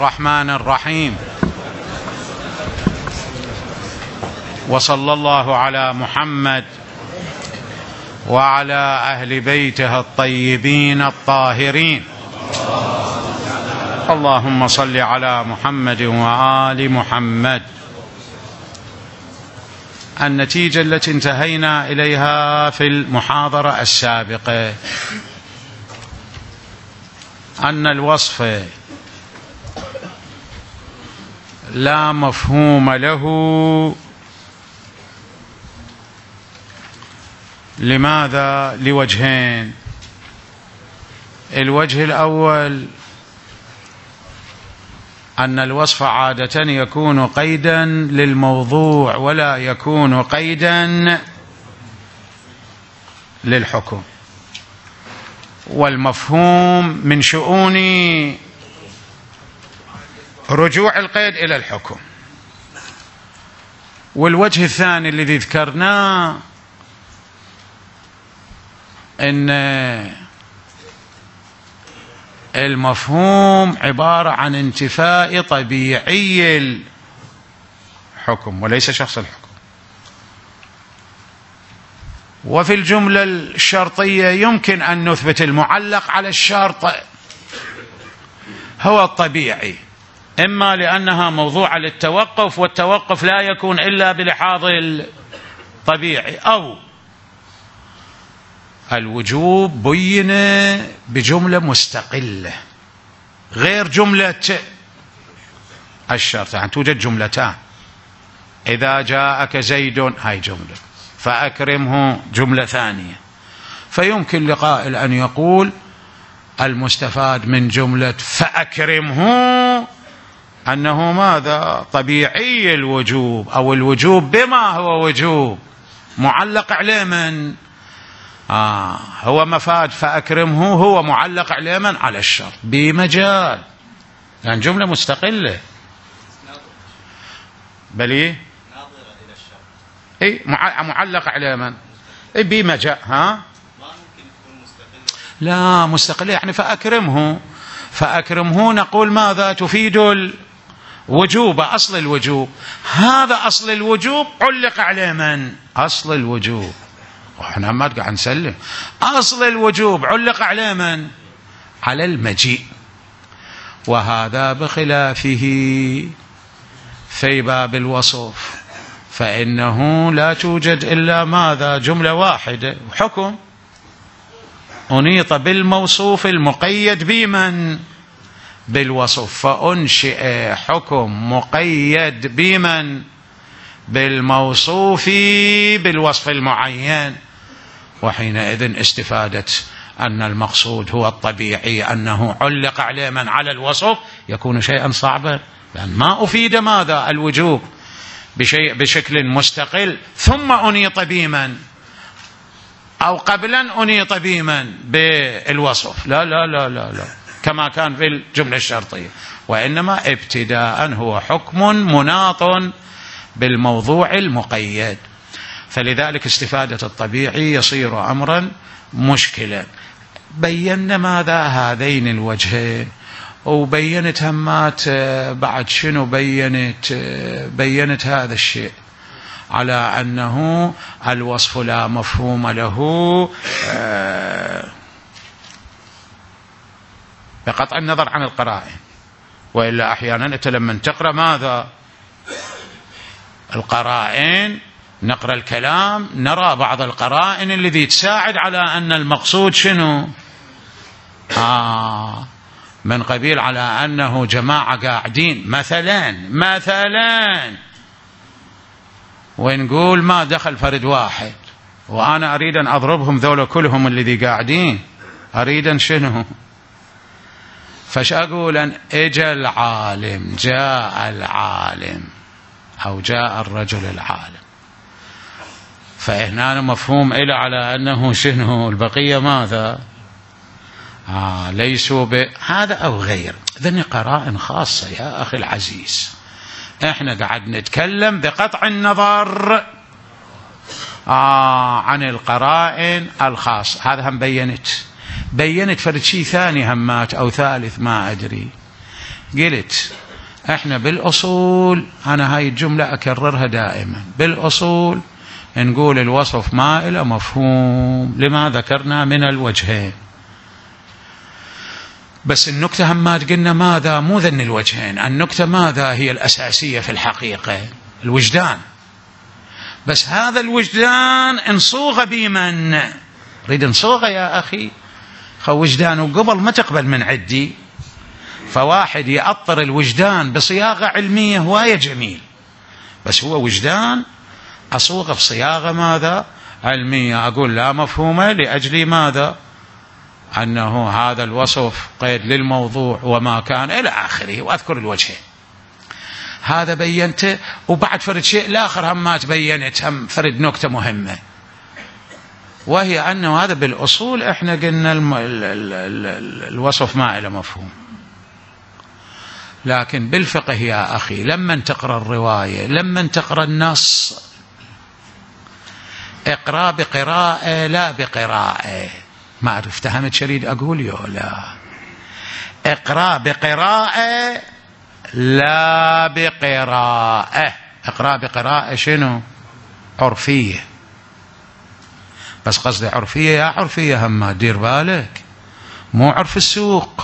الرحمن الرحيم، وصلى الله على محمد وعلى أهل بيته الطيبين الطاهرين. اللهم صل على محمد وآل محمد. النتيجة التي انتهينا إليها في المحاضرة السابقة أن الوصف لا مفهوم له. لماذا؟ لوجهين. الوجه الأول أن الوصف عادة يكون قيدا للموضوع ولا يكون قيدا للحكم، والمفهوم من شؤون رجوع القيد إلى الحكم. والوجه الثاني الذي ذكرناه أن المفهوم عبارة عن انتفاء طبيعي الحكم وليس شخص الحكم. وفي الجملة الشرطية يمكن أن نثبت المعلق على الشرط هو الطبيعي، إما لأنها موضوعة للتوقف والتوقف لا يكون إلا بلحاظ الطبيعي، أو الوجوب بين بجملة مستقلة غير جملة الشرط. يعني توجد جملتان، إذا جاءك زيد هاي جملة، فأكرمه جملة ثانية. فيمكن لقائل أن يقول المستفاد من جملة فأكرمه أنه ماذا؟ طبيعي الوجوب، أو الوجوب بما هو وجوب معلق عليه من هو مفاد فأكرمه هو معلق عليه من على الشرط بمجال، يعني جملة مستقلة بل إيه معلق عليه من إيه بمجال. لا مستقلة يعني فأكرمه نقول ماذا؟ تفيد الوجوب، أصل الوجوب. هذا أصل الوجوب علق عليه من؟ أصل الوجوب. وإحنا ما قاعد نسلم. أصل الوجوب علق عليه من؟ على المجيء. وهذا بخلافه في باب الوصف، فإنه لا توجد إلا ماذا؟ جملة واحدة حكم أنيط بالموصوف المقيد بمن؟ بالوصف، فأنشئ حكم مقيد بمن؟ بالموصوف بالوصف المعين. وحينئذ استفادة أن المقصود هو الطبيعي أنه علق عليه من على الوصف يكون شيئا صعبا، لأن ما أفيد ماذا؟ الوجوب بشكل مستقل ثم أنيط بمن؟ أو قبلا أنيط بمن؟ بالوصف. لا لا لا لا لا كما كان في الجملة الشرطية، وإنما ابتداء هو حكم مناط بالموضوع المقيد. فلذلك استفادة الطبيعي يصير أمرا مشكلا. بينا ماذا؟ هذين الوجهين. وبينت همات بعد شنو؟ بينت هذا الشيء على أنه الوصف لا مفهوم له بقطع النظر عن القرائن. وإلا أحيانا أنت لما تقرأ ماذا؟ القرائن، نقرأ الكلام نرى بعض القرائن الذي تساعد على أن المقصود شنو؟ من قبيل على أنه جماعة قاعدين مثلا ونقول ما دخل فرد واحد وأنا أريد أن أضربهم ذولا كلهم الذي قاعدين، أريد أن شنو؟ فش أقول؟ أن إجا العالم، جاء العالم، أو جاء الرجل العالم، فهنا مفهوم إلى على أنه شنو؟ البقية ماذا؟ ليسوا بهذا أو غير. ذني قرائن خاصة يا أخي العزيز. إحنا قاعد نتكلم بقطع النظر عن القرائن الخاصة. هذا هم بينت فرد شيء ثاني همات أو ثالث ما أدري، قلت احنا بالأصول، أنا هاي الجملة أكررها دائما، بالأصول نقول الوصف ما له مفهوم لما ذكرنا من الوجهين. بس النكتة هم ما قلنا ماذا، مو ذن الوجهين، النكتة ماذا هي الأساسية في الحقيقة؟ الوجدان. بس هذا الوجدان انصوغ بمن؟ ريد نصوغه يا أخي، وجدانه قبل ما تقبل من عدي. فواحد يأطر الوجدان بصياغة علمية هواية جميل، بس هو وجدان أصوغه بصياغة ماذا؟ علمية. أقول لا مفهومة لأجل ماذا؟ أنه هذا الوصف قيد للموضوع وما كان إلى آخره، وأذكر الوجهين. هذا بينته. وبعد فرد شيء الآخر هم ما تبينت، هم فرد نكتة مهمة، وهي أنه هذا بالأصول إحنا قلنا الوصف ما له مفهوم. لكن بالفقه يا أخي لما تقرأ الرواية، لما تقرأ النص، اقرأ بقراءة لا بقراءة. ما أعرف افتهمت شريد أقول يو لا، اقرأ بقراءة لا بقراءة. اقرأ بقراءة شنو؟ عرفية. بس قصدي عرفية يا عرفية هم دير بالك، مو عرف السوق.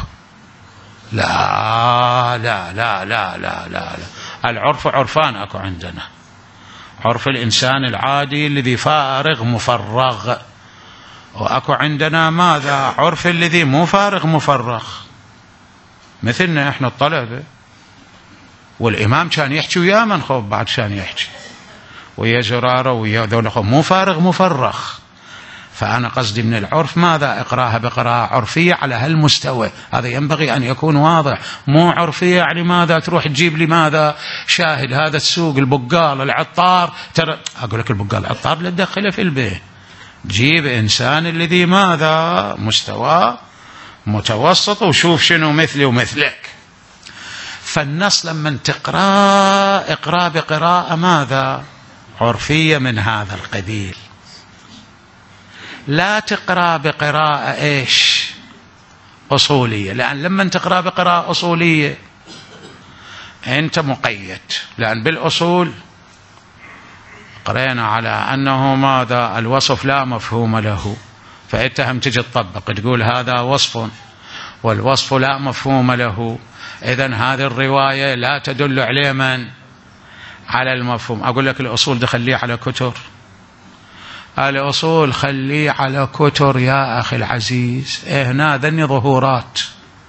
لا لا لا لا لا لا, لا. العرف عرفان أكو عندنا، عرف الإنسان العادي الذي فارغ مفرغ، وأكو عندنا ماذا؟ عرف الذي مو فارغ مفرغ، مثلنا إحنا الطلبة. والإمام كان يحكي ويا من خوف بعد كان يحكي ويا زرارة ويا ذولا خوف، مو فارغ مفرغ. فأنا قصدي من العرف ماذا؟ اقراها بقراءة عرفية على هالمستوى، هذا ينبغي أن يكون واضح. مو عرفية يعني ماذا تروح تجيب لي ماذا شاهد هذا السوق البقال العطار، ترى أقول لك البقال العطار لا تدخله في البيت، جيب إنسان الذي ماذا مستوى متوسط وشوف شنو مثلي ومثلك. فالنص لما تقرأ اقرأ بقراءة ماذا؟ عرفية من هذا القبيل. لا تقرأ بقراءة إيش؟ أصولية. لأن لما تقرأ بقراءة أصولية أنت مقيد، لأن بالأصول قرأنا على أنه ماذا؟ الوصف لا مفهوم له، فأنت هم تجي تطبق تقول هذا وصف والوصف لا مفهوم له، إذن هذه الرواية لا تدل عليه من؟ على المفهوم. أقول لك الأصول دخليه على كتر، الأصول خليه على كتر يا أخي العزيز. هنا ذني ظهورات،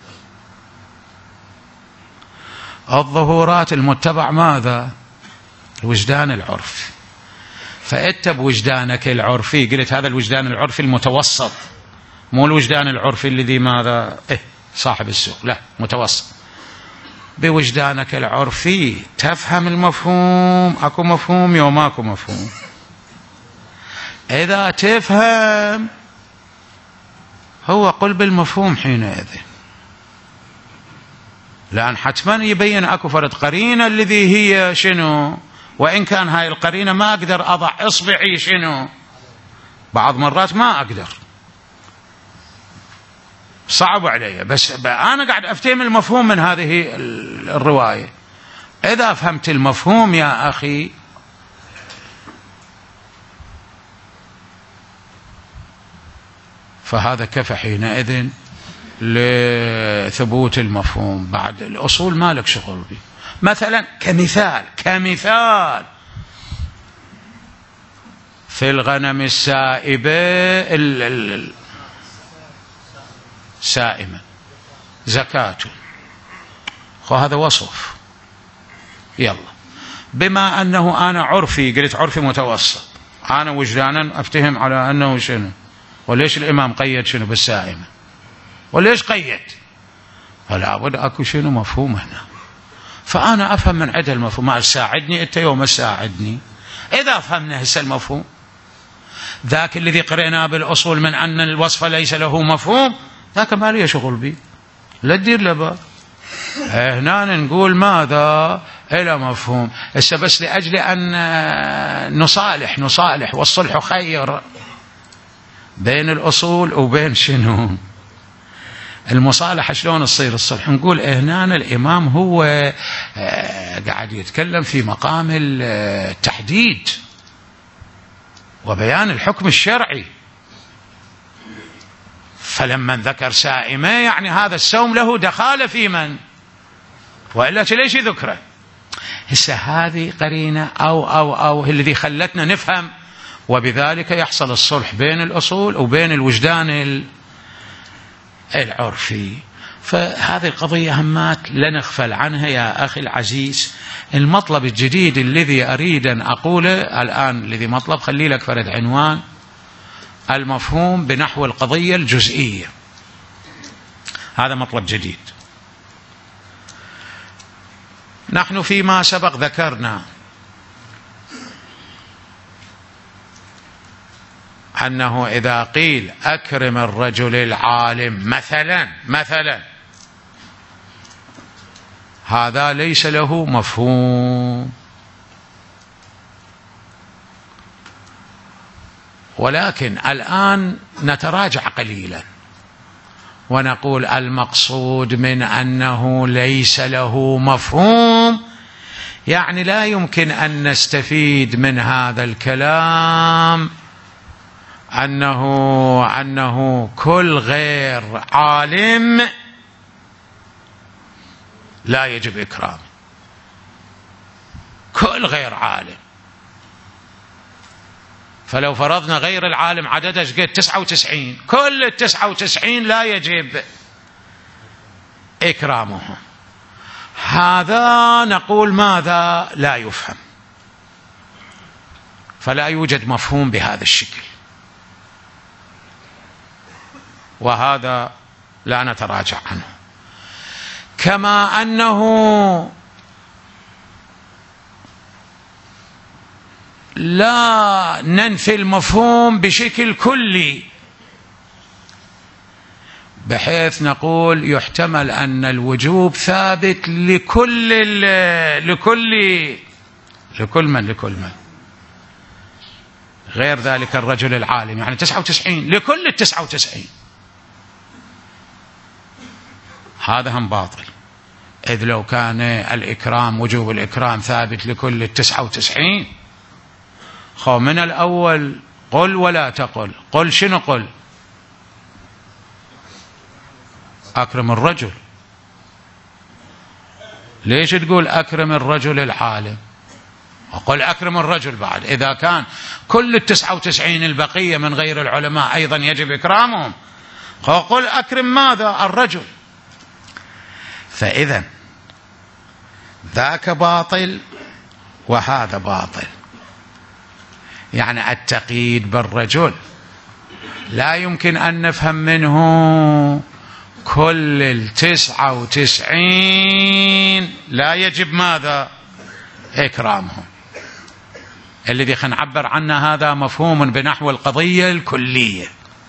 الظهورات المتبع ماذا؟ الوجدان العرفي. فأنت بوجدانك العرفي قلت هذا الوجدان العرفي المتوسط، مو الوجدان العرفي الذي ماذا صاحب السوق، لا متوسط. بوجدانك العرفي تفهم المفهوم، أكو مفهوم يوم ماكو مفهوم. إذا تفهم هو قل بالمفهوم حينئذ، لأن حتما يبين أكو فرد قرينة الذي هي شنو، وإن كان هاي القرينة ما أقدر أضع إصبعي شنو، بعض مرات ما أقدر، صعب علي، بس أنا قاعد أفتهم المفهوم من هذه الرواية. إذا فهمت المفهوم يا أخي فهذا كفى حينئذ لثبوت المفهوم. بعد الأصول ما لك شغل به. مثلا كمثال في الغنم السائبة سائمة زكاة، هذا وصف. يلا بما أنه أنا عرفي قلت عرفي متوسط، أنا وجدانا أفتهم على أنه شنو. وليش الإمام قيد شنو بالسائمة؟ وليش قيد؟ فلا بد أكو شنو مفهوم هنا. فأنا أفهم من عدة المفهوم، ما تساعدني أنت يوم تساعدني. إذا فهمنا هسه المفهوم ذاك الذي قرأناه بالأصول من أن الوصف ليس له مفهوم، ذاك ما لي شغل به، لا تدير له. هنا نقول ماذا؟ إلى مفهوم. هسه بس لأجل أن نصالح والصلح خير بين الأصول وبين شنو المصالحة شلون تصير الصلح؟ نقول هنا الإمام هو قاعد يتكلم في مقام التحديد وبيان الحكم الشرعي، فلما ذكر سائمة يعني هذا السوم له دخالة في من، وإلا ليش ذكره؟ هسه هذه قرينة أو الذي خلتنا نفهم، وبذلك يحصل الصلح بين الأصول وبين الوجدان العرفي. فهذه القضية همات لا نغفل عنها يا أخي العزيز. المطلب الجديد الذي أريد أن أقوله الآن، الذي مطلب خلي لك فرد عنوان، المفهوم بنحو القضية الجزئية، هذا مطلب جديد. نحن فيما سبق ذكرنا أنه إذا قيل أكرم الرجل العالم مثلا هذا ليس له مفهوم، ولكن الآن نتراجع قليلا ونقول المقصود من أنه ليس له مفهوم، يعني لا يمكن أن نستفيد من هذا الكلام أنه كل غير عالم لا يجب إكرامه، كل غير عالم. فلو فرضنا غير العالم عدده قد 99، كل 99 لا يجب إكرامهم. هذا نقول ماذا؟ لا يفهم، فلا يوجد مفهوم بهذا الشكل، وهذا لا نتراجع عنه. كما أنه لا ننفي المفهوم بشكل كلي، بحيث نقول يحتمل أن الوجوب ثابت لكل من غير ذلك الرجل العالم، يعني 99 لكل 99. هذا هم باطل، إذ لو كان الإكرام وجوب الإكرام ثابت لكل 99 خو من الأول قل ولا تقل. قل شنو؟ قل أكرم الرجل. ليش تقول أكرم الرجل العالم وقل أكرم الرجل بعد؟ إذا كان كل 99 البقية من غير العلماء أيضا يجب إكرامهم، قل أكرم ماذا؟ الرجل. فإذا ذاك باطل وهذا باطل، يعني التقييد بالرجل لا يمكن أن نفهم منه كل 99 لا يجب ماذا؟ إكرامهم. الذي خنعبر عنه هذا مفهوم بنحو القضية الكلية.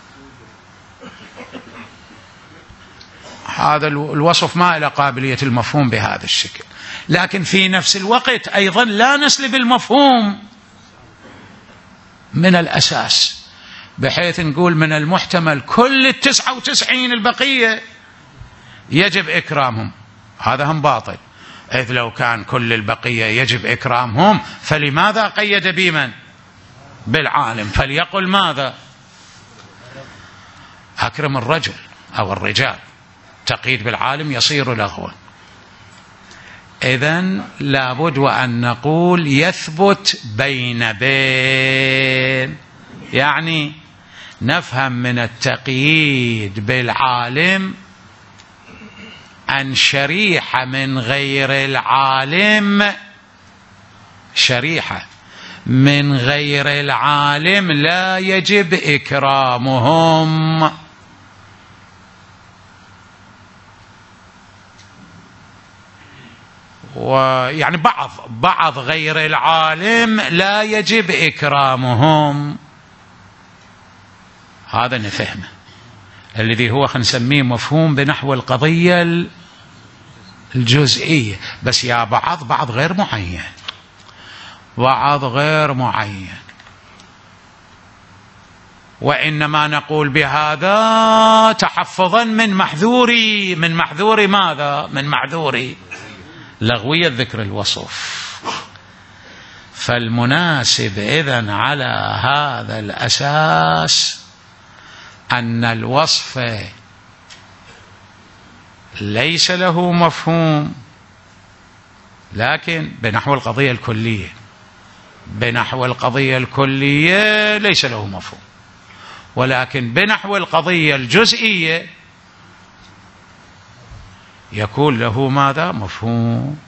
هذا الوصف ما له قابلية المفهوم بهذا الشكل، لكن في نفس الوقت أيضا لا نسلب المفهوم من الأساس، بحيث نقول من المحتمل كل 99 البقية يجب إكرامهم. هذا هم باطل، إذ لو كان كل البقية يجب إكرامهم فلماذا قيد بمن؟ بالعالم. فليقل ماذا؟ أكرم الرجل أو الرجال. تقييد بالعالم يصير لغوا. إذن لابد وأن نقول يثبت بين، يعني نفهم من التقييد بالعالم أن شريحة من غير العالم، شريحة من غير العالم لا يجب إكرامهم. ويعني بعض غير العالم لا يجب إكرامهم. هذا نفهمه، الذي هو نسميه مفهوم بنحو القضية الجزئية. بس يا بعض غير معين، بعض غير معين. وإنما نقول بهذا تحفظا من محذور ماذا؟ من محذور لغوية ذكر الوصف. فالمناسب إذن على هذا الأساس أن الوصف ليس له مفهوم، لكن بنحو القضية الكلية ليس له مفهوم، ولكن بنحو القضية الجزئية يكون له ماذا؟ مفهوم.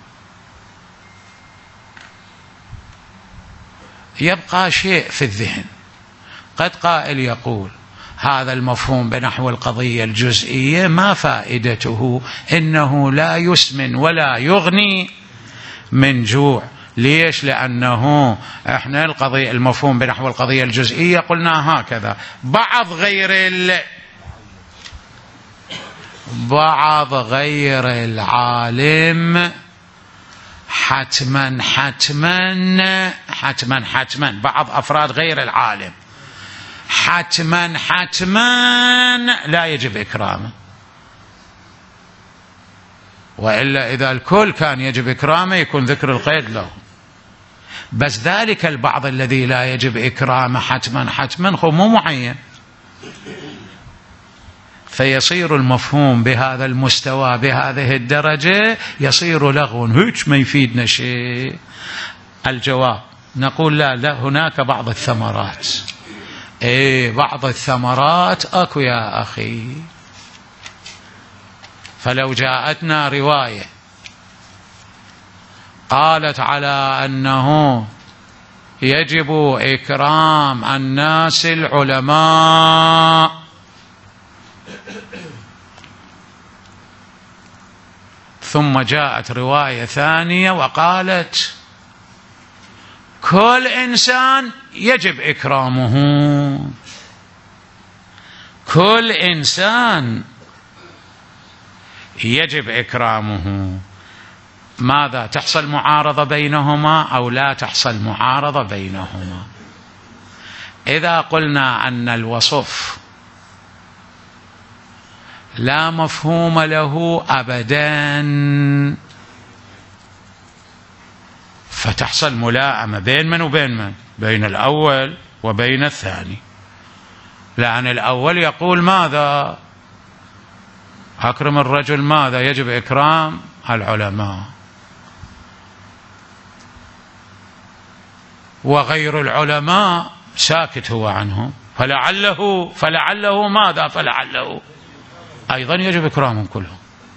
يبقى شيء في الذهن، قد قائل يقول هذا المفهوم بنحو القضية الجزئية ما فائدته؟ إنه لا يسمن ولا يغني من جوع. ليش؟ لأنه احنا المفهوم بنحو القضية الجزئية قلنا هكذا: بعض غير العالم حتما بعض أفراد غير العالم حتما لا يجب إكرامه، وإلا إذا الكل كان يجب إكرامه يكون ذكر القيد له. بس ذلك البعض الذي لا يجب إكرامه حتما هو مو معين، فيصير المفهوم بهذا المستوى بهذه الدرجة يصير لغو، هيك ما يفيدنا شيء. الجواب نقول لا هناك بعض الثمرات. بعض الثمرات أكو يا أخي. فلو جاءتنا رواية قالت على أنه يجب إكرام الناس العلماء، ثم جاءت رواية ثانية وقالت كل إنسان يجب إكرامه، كل إنسان يجب إكرامه، ماذا؟ تحصل معارضة بينهما أو لا تحصل معارضة بينهما؟ إذا قلنا أن الوصف لا مفهوم له أبدا فتحصل ملائمة بين من وبين من؟ بين الأول وبين الثاني، لأن الأول يقول ماذا؟ أكرم الرجل، ماذا؟ يجب إكرام العلماء، وغير العلماء ساكت هو عنهم، فلعله ماذا؟ فلعله أيضا يجب إكرامهم كلهم.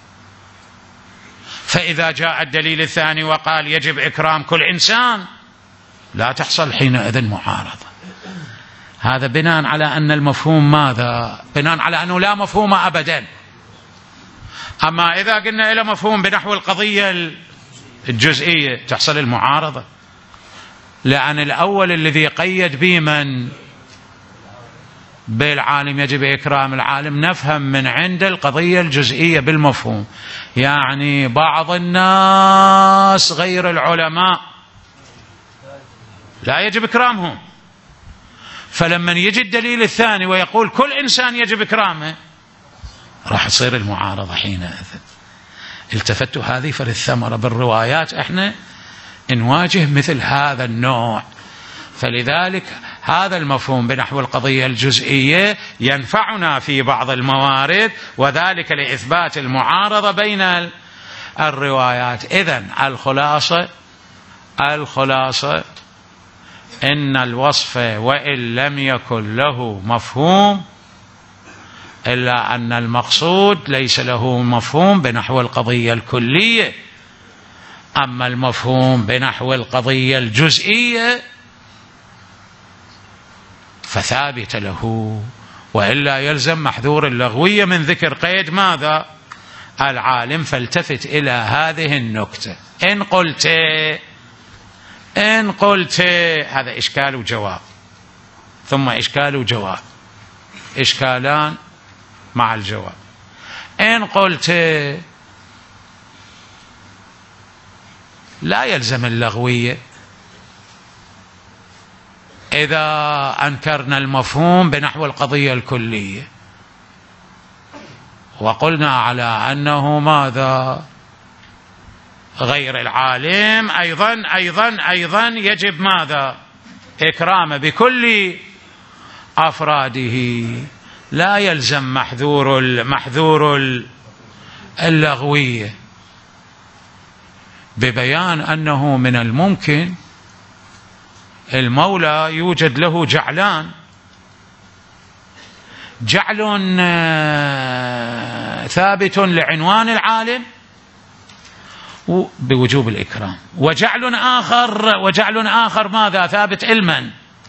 فإذا جاء الدليل الثاني وقال يجب إكرام كل إنسان لا تحصل حينئذ معارضة. هذا بناء على أن المفهوم ماذا؟ بناء على أنه لا مفهوم أبدا. أما إذا قلنا إلى مفهوم بنحو القضية الجزئية تحصل المعارضة، لأن الأول الذي قيد بمن؟ بالعالم، يجب إكرام العالم، نفهم من عند القضية الجزئية بالمفهوم، يعني بعض الناس غير العلماء لا يجب إكرامهم. فلما يجي الدليل الثاني ويقول كل إنسان يجب إكرامه راح تصير المعارضة حينئذ. التفتوا هذه فالثمرة بالروايات احنا نواجه مثل هذا النوع. فلذلك هذا المفهوم بنحو القضية الجزئية ينفعنا في بعض الموارد، وذلك لإثبات المعارضة بين الروايات. إذن الخلاصة إن الوصف وإن لم يكن له مفهوم إلا أن المقصود ليس له مفهوم بنحو القضية الكلية، أما المفهوم بنحو القضية الجزئية فثابت له، وإلا يلزم محذور اللغوية من ذكر قيد ماذا؟ العالم. فالتفت إلى هذه النكتة. إن قلت هذا إشكال وجواب، ثم إشكال وجواب، إشكالان مع الجواب. إن قلت لا يلزم اللغوية إذا أنكرنا المفهوم بنحو القضية الكلية وقلنا على أنه ماذا غير العالم أيضا يجب ماذا إكرامه بكل أفراده، لا يلزم محذور اللغوية، ببيان أنه من الممكن المولى يوجد له جعلان، جعل ثابت لعنوان العالم بوجوب الإكرام، وجعل آخر ماذا ثابت علما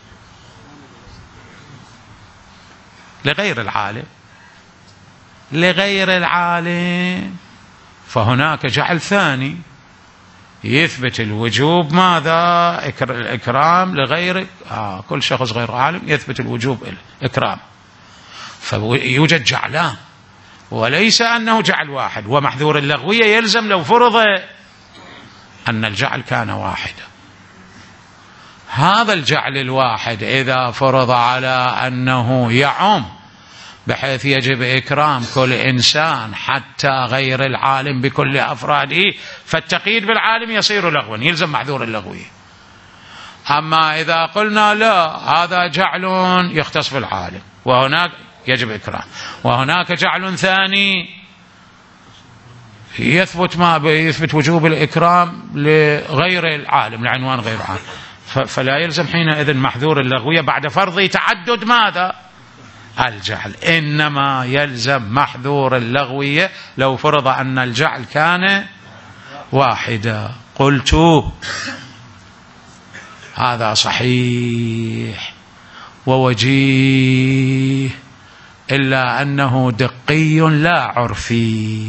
لغير العالم، فهناك جعل ثاني يثبت الوجوب ماذا الإكرام لغير كل شخص غير عالم يثبت الوجوب الإكرام، فيوجد جعلان وليس أنه جعل واحد. ومحذور اللغوية يلزم لو فرض أن الجعل كان واحدا، هذا الجعل الواحد إذا فرض على أنه يعم بحيث يجب إكرام كل إنسان حتى غير العالم بكل أفراده، فالتقييد بالعالم يصير لغوا يلزم محذور اللغوية. أما إذا قلنا لا هذا جعل يختص بالعالم وهناك يجب إكرام، وهناك جعل ثاني يثبت وجوب الإكرام لغير العالم لعنوان غير عالم، فلا يلزم حينئذ محذور اللغوية بعد فرض تعدد ماذا الجعل، إنما يلزم محذور اللغوية لو فرض أن الجعل كان واحدا. قلت هذا صحيح ووجيه، إلا أنه دقي لا عرفي،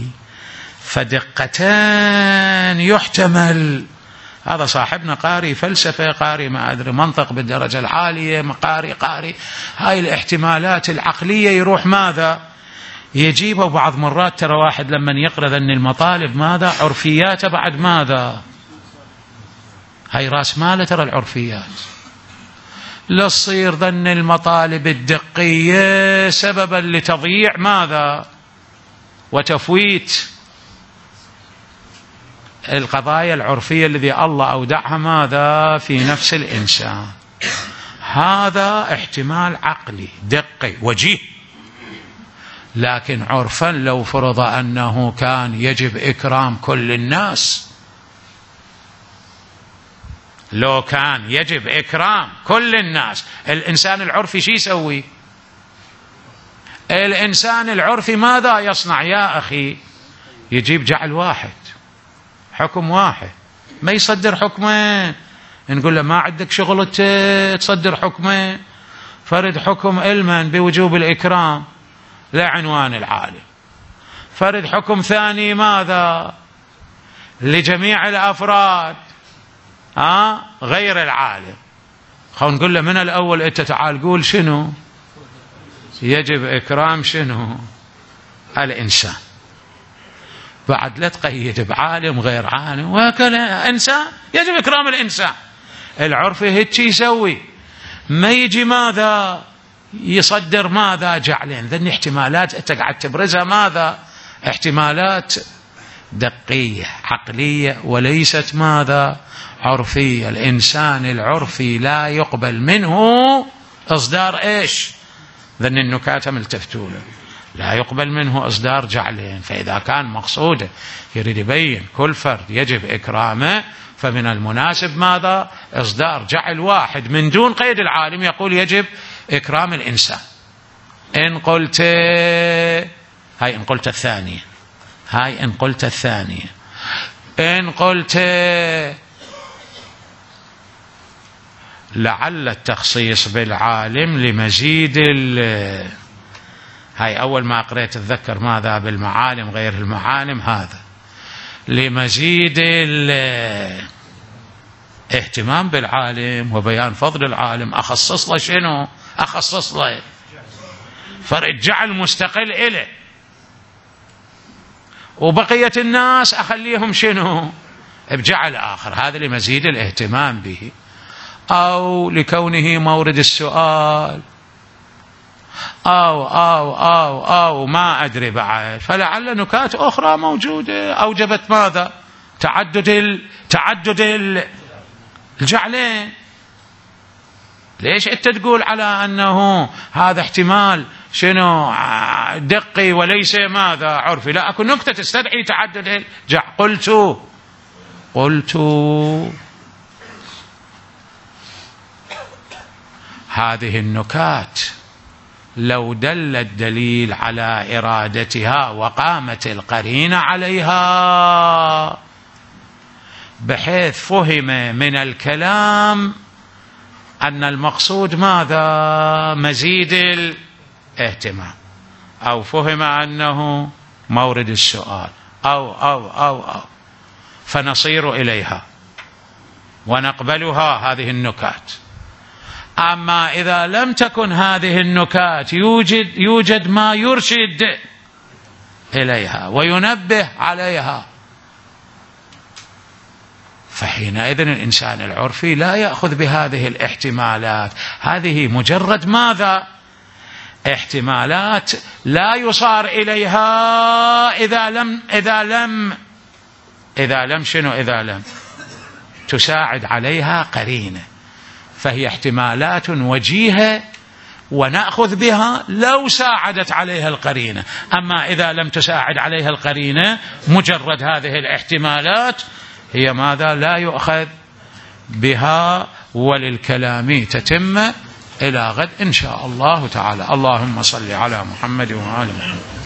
فدقتان يحتمل. هذا صاحبنا قاري فلسفة، قاري ما أدري منطق بالدرجة العالية، قاري هاي الاحتمالات العقلية يروح ماذا يجيبه. بعض مرات ترى واحد لما يقرأ ذن المطالب ماذا عرفياته بعد ماذا هاي راس ماله ترى العرفيات، لا تصير ذن المطالب الدقية سببا لتضييع ماذا وتفويت القضايا العرفية الذي الله أودعها ماذا في نفس الإنسان. هذا احتمال عقلي دقي وجيه، لكن عرفا لو فرض أنه كان يجب إكرام كل الناس، لو كان يجب إكرام كل الناس، الإنسان العرفي شو يسوي؟ الإنسان العرفي ماذا يصنع يا أخي؟ يجيب جعل واحد حكم واحد، ما يصدر حكمين. نقول له ما عندك شغل تصدر حكمين، فرد حكم علما بوجوب الإكرام لعنوان العالم، فرد حكم ثاني ماذا لجميع الأفراد غير العالم. خلونا نقول له من الأول أنت تعال قول شنو يجب إكرام شنو الإنسان، بعد لا تقيد بعالم غير عالم وهكذا، إنسان يجب إكرام الإنسان. العرف هيك يسوي، ما يجي ماذا يصدر ماذا جعلين. ذن احتمالات أنت قاعد تبرزها ماذا احتمالات دقية عقلية وليست ماذا عرفية. الإنسان العرفي لا يقبل منه إصدار إيش ذن النكات ملتفتولة، لا يقبل منه إصدار جعلين. فإذا كان مقصوده يريد يبين كل فرد يجب إكرامه، فمن المناسب ماذا إصدار جعل واحد من دون قيد العالم يقول يجب إكرام الإنسان. إن قلت هاي إن قلت الثانية، هاي إن قلت الثانية، إن قلت لعل التخصيص بالعالم لمزيد هاي أول ما قريت أتذكر ماذا بالمعالم غير المعالم، هذا لمزيد الاهتمام بالعالم وبيان فضل العالم أخصص له شنو؟ أخصص له فرد جعل مستقل إله، وبقية الناس أخليهم شنو بجعل آخر، هذا لمزيد الاهتمام به. أو لكونه مورد السؤال أو ما أدري بعد، فلعل نكات أخرى موجودة أوجبت ماذا؟ تعدد الجعلين. ليش أنت تقول على أنه هذا احتمال شنو دقي وليس ماذا عرفي؟ لا، أكو نكتة تستدعي تعدد الجعل. قلت هذه النكات لو دل الدليل على إرادتها وقامت القرينة عليها بحيث فهم من الكلام أن المقصود ماذا؟ مزيد الاهتمام، أو فهم أنه مورد السؤال أو فنصير إليها ونقبلها هذه النكات. أما إذا لم تكن هذه النكات يوجد ما يرشد إليها وينبه عليها، فحينئذ الإنسان العرفي لا يأخذ بهذه الاحتمالات. هذه مجرد ماذا؟ احتمالات لا يصار إليها إذا لم تساعد عليها قرينة، فهي احتمالات وجيهة ونأخذ بها لو ساعدت عليها القرينة. أما إذا لم تساعد عليها القرينة مجرد هذه الاحتمالات هي ماذا؟ لا يؤخذ بها. وللكلام تتم إلى غد إن شاء الله تعالى. اللهم صل على محمد وآل محمد.